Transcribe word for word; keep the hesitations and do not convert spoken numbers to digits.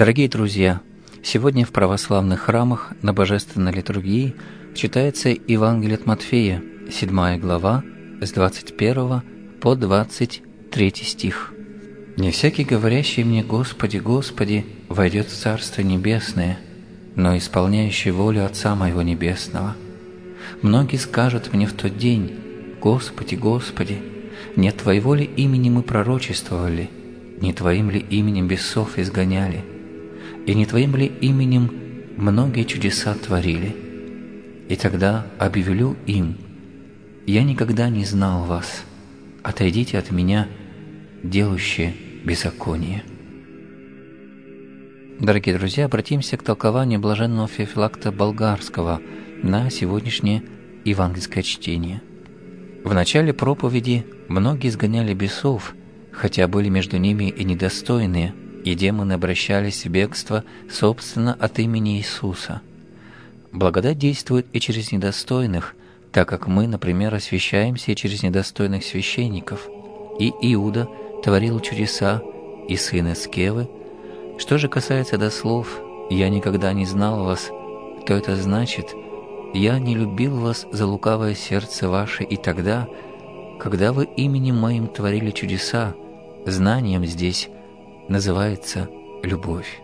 Дорогие друзья, сегодня в православных храмах на Божественной литургии читается Евангелие от Матфея, седьмая глава, с двадцать первого по двадцать третий стих. «Не всякий, говорящий мне: Господи, Господи, войдет в Царство Небесное, но исполняющий волю Отца Моего Небесного. Многие скажут мне в тот день: Господи, Господи, не от Твоего ли имени мы пророчествовали, не Твоим ли именем бесов изгоняли, и не Твоим ли именем многие чудеса творили? И тогда объявлю им: я никогда не знал вас, отойдите от меня, делающие беззаконие». Дорогие друзья, обратимся к толкованию блаженного Феофилакта Болгарского на сегодняшнее евангельское чтение. В начале проповеди многие изгоняли бесов, хотя были между ними и недостойные, и демоны обращались в бегство, собственно, от имени Иисуса. Благодать действует и через недостойных, так как мы, например, освящаемся и через недостойных священников. И Иуда творил чудеса, и сын Искевы. Что же касается до слов «я никогда не знал вас», то это значит: «я не любил вас за лукавое сердце ваше и тогда, когда вы именем моим творили чудеса». Знанием здесь называется любовь.